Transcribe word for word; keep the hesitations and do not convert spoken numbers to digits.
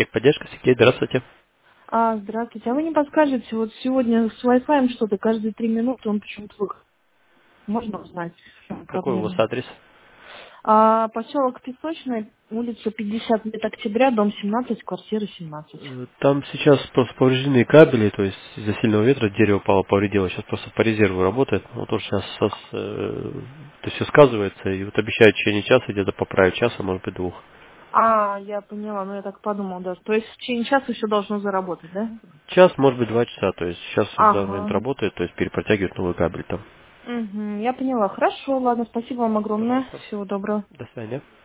Техподдержка, Сергей, здравствуйте. А, здравствуйте. А вы не подскажете, вот сегодня с Wi-Fi что-то каждые три минуты он почему-то выходит. Можно узнать, в чем Какой у вас проблема? адрес? А, поселок Песочный, улица пятьдесят лет октября, дом семнадцать, квартира семнадцать. Э, Там сейчас просто повреждены кабели, то есть из-за сильного ветра дерево пало, повредило. Сейчас просто по резерву работает. Ну, тоже сейчас сос- э, то есть все сказывается. И вот обещают в течение часа где-то поправить часа, может быть, двух. А, я поняла, ну я так подумала даже. То есть в течение часа все должно заработать, да? Час, может быть, два часа. То есть сейчас в данный момент Ага. работает, то есть перепротягивает новый кабель там. Угу, я поняла. Хорошо, ладно, спасибо вам огромное. Пожалуйста. Всего доброго. До свидания.